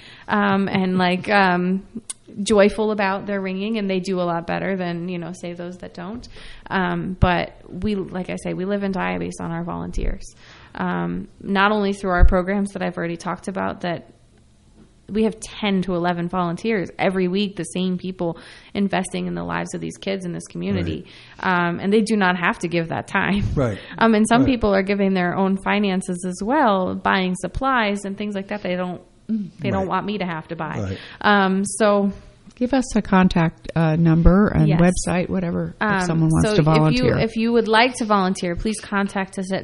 G: and joyful about their ringing, and they do a lot better than, say those that don't. But we, like I say, we live and die based on our volunteers. Not only through our programs that I've already talked about, that we have 10 to 11 volunteers every week, the same people investing in the lives of these kids in this community. Right. And they do not have to give that time. Right. And some people are giving their own finances as well, buying supplies and things like that. They don't want me to have to buy. Right. So
E: give us a contact number and website, whatever, if someone wants to volunteer.
G: If you would like to volunteer, please contact us at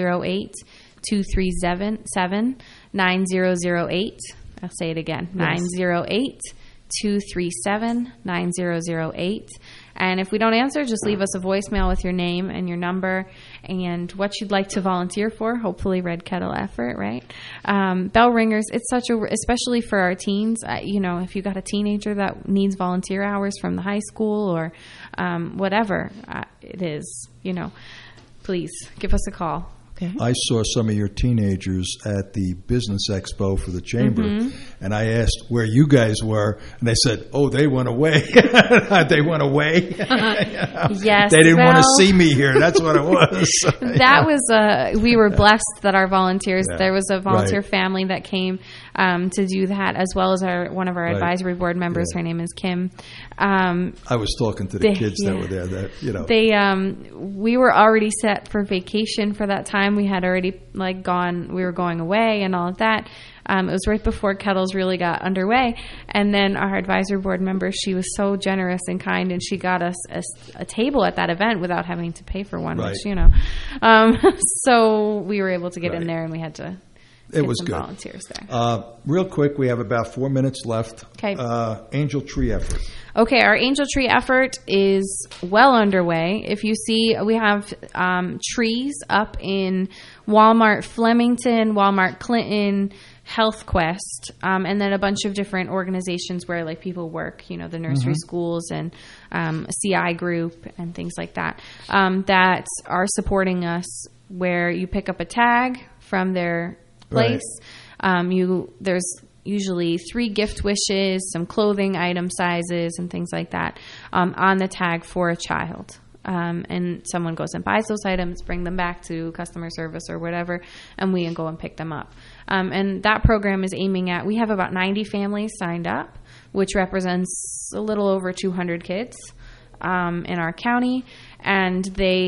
G: 908-237-9008. I'll say it again, 908-237-9008. And if we don't answer, just leave us a voicemail with your name and your number and what you'd like to volunteer for. Hopefully Red Kettle effort, right? Bell ringers, it's especially for our teens. If you got a teenager that needs volunteer hours from the high school or whatever it is, please give us a call.
F: Okay. I saw some of your teenagers at the Business Expo for the Chamber, and I asked where you guys were, and they said, they went away. They went away.
G: Yes.
F: They didn't want to see me here. That's what it was.
G: That was, we were blessed that our volunteers, there was a volunteer family that came to do that, as well as one of our advisory board members. Her name is Kim.
F: I was talking to the kids that were there.
G: We were already set for vacation for that time. We had already gone. We were going away and all of that. It was right before Kettles really got underway. And then our advisory board member, she was so generous and kind, and she got us a table at that event without having to pay for one, which, so we were able to get in there, and we had to get some volunteers there.
F: Real quick, we have about 4 minutes left.
G: Okay.
F: Angel Tree effort.
G: Okay, our Angel Tree effort is well underway. If you see, we have trees up in Walmart Flemington, Walmart Clinton, Health Quest, and then a bunch of different organizations where people work, the nursery schools and CI group and things like that, that are supporting us, where you pick up a tag from their place. There's usually 3 gift wishes, some clothing item sizes and things like that on the tag for a child. And someone goes and buys those items, bring them back to customer service or whatever, and we go and pick them up. And that program is aiming at, we have about 90 families signed up, which represents a little over 200 kids in our county. And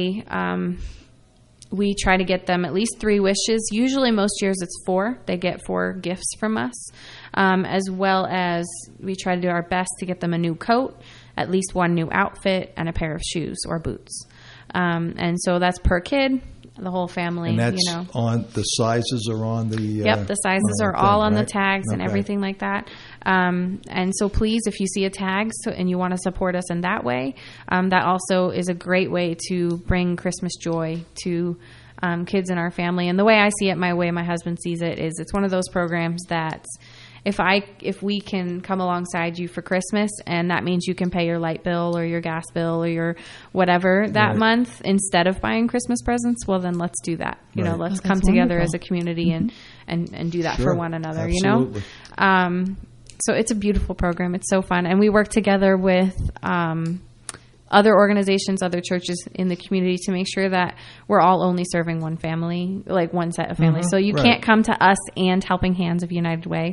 G: we try to get them at least 3 wishes. Usually most years it's 4. They get 4 gifts from us, as well as we try to do our best to get them a new coat, at least 1 new outfit, and a pair of shoes or boots. And so that's per kid, the whole family.
F: And that's on the sizes are on the...
G: Yep, the sizes are all on the tags and everything like that. And so please, if you see a tag and you want to support us in that way, that also is a great way to bring Christmas joy to kids in our family. And the way I see it, my way my husband sees it, is it's one of those programs that if we can come alongside you for Christmas, and that means you can pay your light bill or your gas bill or your whatever that month instead of buying Christmas presents, well, then let's do that. Let's come together as a community and do that for one another.
F: Absolutely.
G: So it's a beautiful program. It's so fun, and we work together with other organizations, other churches in the community to make sure that we're all only serving one family, one set of families. So you can't come to us and Helping Hands of United Way.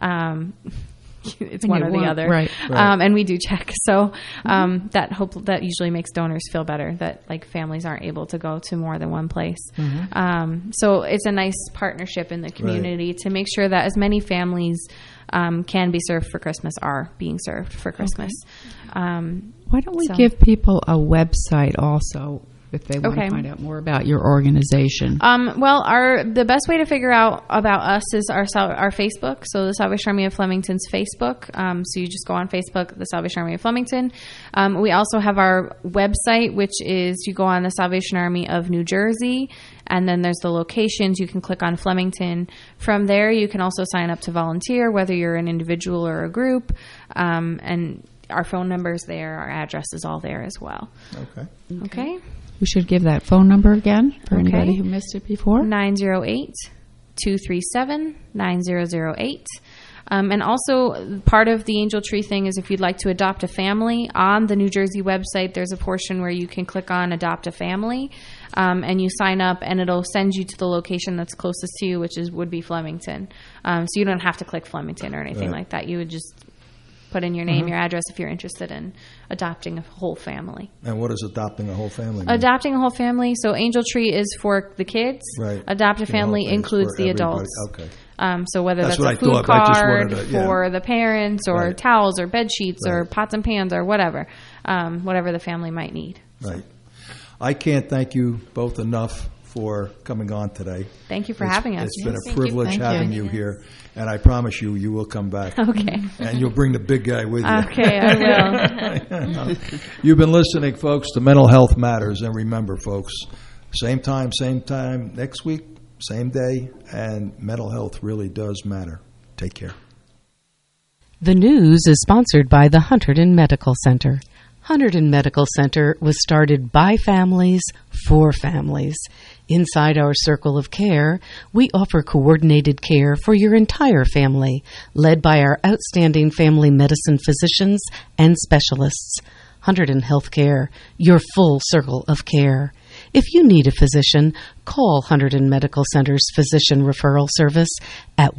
G: It's one or the other. Right. And we do check. So that usually makes donors feel better that families aren't able to go to more than one place. So it's a nice partnership in the community to make sure that as many families can be served for Christmas are being served for Christmas.
E: Why don't we give people a website also if they want to find out more about your organization?
G: Well, the best way to figure out about us is our Facebook. So the Salvation Army of Flemington's Facebook. So you just go on Facebook, the Salvation Army of Flemington. We also have our website, which is you go on the Salvation Army of New Jersey, and then there's the locations. You can click on Flemington. From there, you can also sign up to volunteer, whether you're an individual or a group. And our phone number's there. Our address is all there as well. Okay.
E: We should give that phone number again for anybody who missed it before.
G: 908-237-9008. And also part of the Angel Tree thing is if you'd like to adopt a family, on the New Jersey website, there's a portion where you can click on Adopt a Family, and you sign up, and it'll send you to the location that's closest to you, which would be Flemington. So you don't have to click Flemington or anything like that. You would just put in your name, your address if you're interested in adopting a whole family.
F: And what does adopting a whole family mean?
G: Adopting a whole family, so Angel Tree is for the kids.
F: Right.
G: Adopt a Family includes the adults.
F: Okay.
G: So whether that's a food card for the parents or towels or bed sheets or pots and pans or whatever the family might need.
F: Right. I can't thank you both enough for coming on today.
G: Thank you for having us.
F: It's been a privilege having you here, and I promise you will come back.
G: Okay.
F: And you'll bring the big guy with you.
G: Okay, I will.
F: You've been listening, folks, to Mental Health Matters, and remember, folks, same time next week, same day, and mental health really does matter. Take care.
N: The news is sponsored by the Hunterdon Medical Center. Hunterdon Medical Center was started by families for families. Inside our circle of care, we offer coordinated care for your entire family, led by our outstanding family medicine physicians and specialists. Hunterdon Healthcare, your full circle of care. If you need a physician, call Hunterdon Medical Center's Physician Referral Service at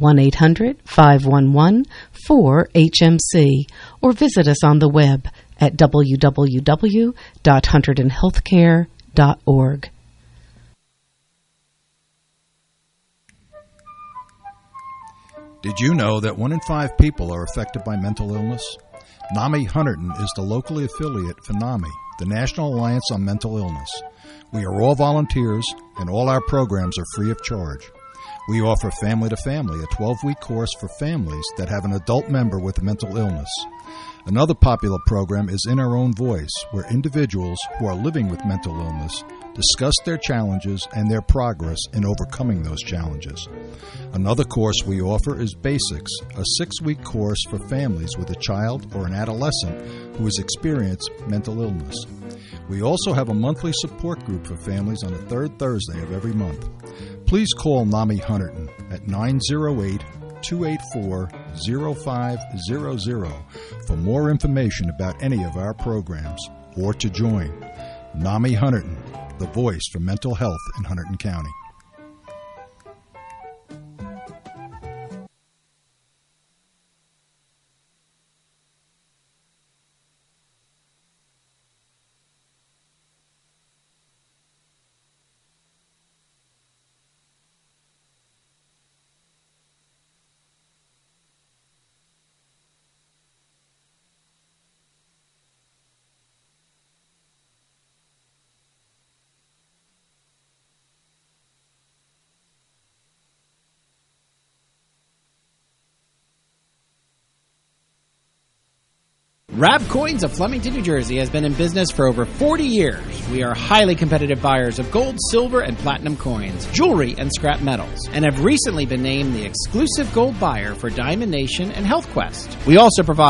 N: 1-800-511-4HMC or visit us on the web at www.hunterdonhealthcare.org.
F: Did you know that 1 in 5 people are affected by mental illness? NAMI Hunterdon is the locally affiliate for NAMI, the National Alliance on Mental Illness. We are all volunteers, and all our programs are free of charge. We offer Family to Family, a 12-week course for families that have an adult member with a mental illness. Another popular program is In Our Own Voice, where individuals who are living with mental illness discuss their challenges and their progress in overcoming those challenges. Another course we offer is Basics, a 6-week course for families with a child or an adolescent who has experienced mental illness. We also have a monthly support group for families on the third Thursday of every month. Please call NAMI Hunterdon at 908-284-0500 for more information about any of our programs or to join. NAMI Hunterdon, the voice for mental health in Hunterdon County.
K: Rab Coins of Flemington, New Jersey has been in business for over 40 years. We are highly competitive buyers of gold, silver, and platinum coins, jewelry, and scrap metals, and have recently been named the exclusive gold buyer for Diamond Nation and Health Quest. We also provide